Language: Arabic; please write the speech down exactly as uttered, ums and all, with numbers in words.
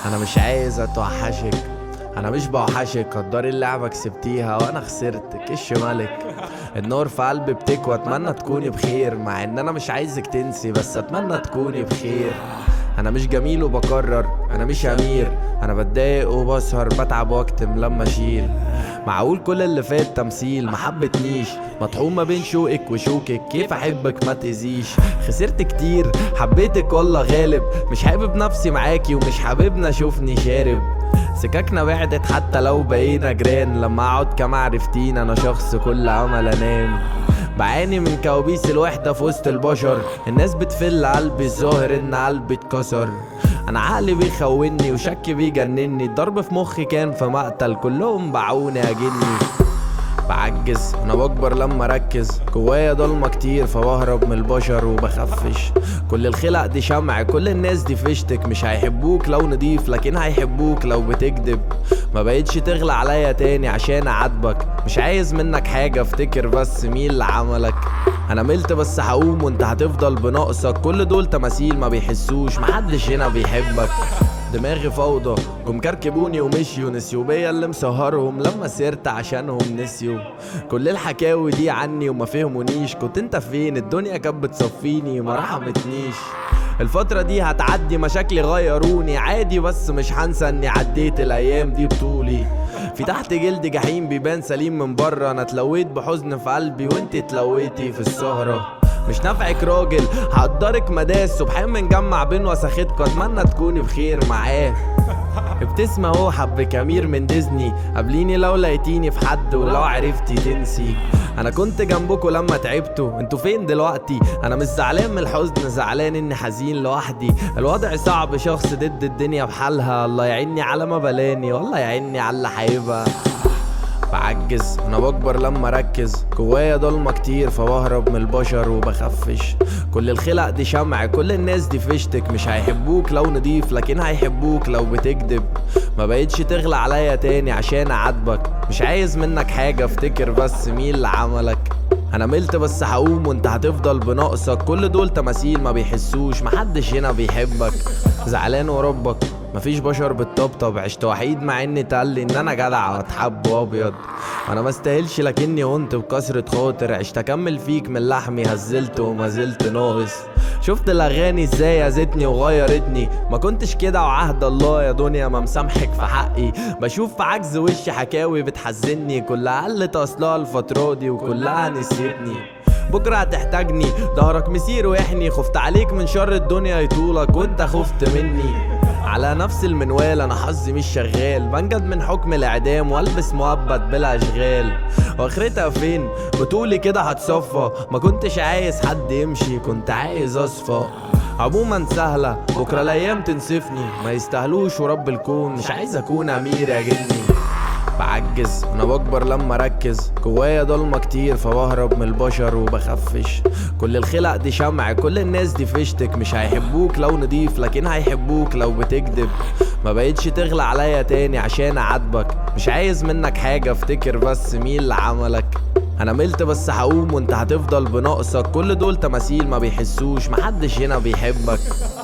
انا مش عايز اتوحشك، انا مش بوحشك، قدري اللعبة كسبتيها وانا خسرت كش ملك. النار في قلبي بتكوى، اتمنى تكوني بخير، مع ان انا مش عايزك تنسي بس اتمنى تكوني بخير. انا مش جميل وبكرر، انا مش امير، انا بتضايق وبسهر، بتعب واكتم لما اشيل. معقول كل اللي فات تمثيل، ما حبتنيش، مطحون ما بين شوقك وشوكك، كيف احبك ما تأذيش. خسرت كتير، حبيتك والله غالب، مش حابب نفسي معاكي ومش حاببنا اشوفني شارب. سكاكنا بعدت حتى لو بقينا جيران، لما اقعد كما عرفتين انا شخص كل امل انام. بعاني من كوابيس الوحدة في وسط البشر، الناس بتفل قلبي، الظاهر ان قلبي اتكسر. انا عقلي بيخوني وشك بيجنني، الضرب في مخي كان في مقتل، كلهم باعوني اجني. بعجز انا بكبر لما اركز، جوايا ضلمه كتير فبهرب من البشر وبخفش. كل الخلق دي شمع، كل الناس دي فشتك، مش هيحبوك لو نضيف لكن هيحبوك لو بتكذب. ما بقيتش تغلى عليا تاني عشان اعاتبك، مش عايز منك حاجه، افتكر بس مين اللي عملك. انا ملت بس هقوم وانت هتفضل بناقصك، كل دول تماثيل ما بيحسوش، محدش هنا بيحبك. دماغي فوضى، جم كركبوني ومشيوا، نسيوا بيا اللي مسهرهم، لما سيرت عشانهم نسيوا. كل الحكاوي دي عني وما فهمونيش، كنت انت فين؟ الدنيا كانت بتصفيني ما رحمتنيش. الفترة دي هتعدي، مشاكلي غيروني عادي، بس مش هنسى اني عديت الايام دي بطولي. في تحت جلد جحيم بيبان سليم من بره، انا اتلويت بحزن في قلبي وانت اتلويتي في السهرة. مش نافعك راجل، هقدرك مداس، سبحان منجمع بين وساختكوا، اتمنى تكوني بخير معاه. ابتسمة اهو حبك امير من ديزني، قابليني لو لقيتيني في حد ولو عرفتي تنسي. انا كنت جنبكوا لما تعبتوا، انتوا فين دلوقتي؟ انا مش زعلان من الحزن، زعلان اني حزين لوحدي. الوضع صعب، شخص ضد الدنيا بحالها، الله يعيني على ما بلاني والله يعيني على اللي هيبقى. بعجز انا بكبر لما اركز، جوايا ضلمه كتير فبهرب من البشر وبخفش. كل الخلق دي شمع، كل الناس دي فشتك، مش هيحبوك لو نضيف لكن هيحبوك لو بتكذب. ما بقيتش تغلى عليا تاني عشان اعاتبك، مش عايز منك حاجه، افتكر بس مين اللي عملك. انا ملت بس هقوم وانت هتفضل بناقصك، كل دول تماثيل ما بيحسوش، محدش هنا بيحبك. زعلان وربك مفيش بشر بالطبطب، عشت وحيد مع اني تقلي ان انا جدع واتحب وابيض. انا ما استاهلش لكني هنت بكسرة خاطر، عشت اكمل فيك من لحمي، هزلت وما زلت ناقص. شفت الاغاني ازاي اذتني وغيرتني، ما كنتش كده وعهد الله يا دنيا ما مسامحك في حقي. بشوف في عجز وشي حكاوي بتحزني، كلها قلت اصلها الفترة دي وكلها نسيتني. بكرة هتحتاجني، ظهرك مسير ويحني، خفت عليك من شر الدنيا يطولك وانت خفت مني. على نفس المنوال انا حظي مش شغال، بنجد من حكم الاعدام والبس مؤبد بلا اشغال. واخرتها فين؟ بطولي كده هتصفى، ما كنتش عايز حد يمشي، كنت عايز اصفى. عموما سهلة بكرة الايام تنسفني، ما يستاهلوش ورب الكون، مش عايز اكون امير يا جني. بعجز انا بكبر لما اركز، جوايا ضلمه كتير فبهرب من البشر وبخفش. كل الخلق دي شمع، كل الناس دي فشتك، مش هيحبوك لو نضيف لكن هيحبوك لو بتكذب. ما بقيتش تغلى عليا تاني عشان اعاتبك، مش عايز منك حاجه، افتكر بس مين اللي عملك. انا ملت بس هقوم وانت هتفضل بناقصك، كل دول تماثيل ما بيحسوش، محدش هنا بيحبك.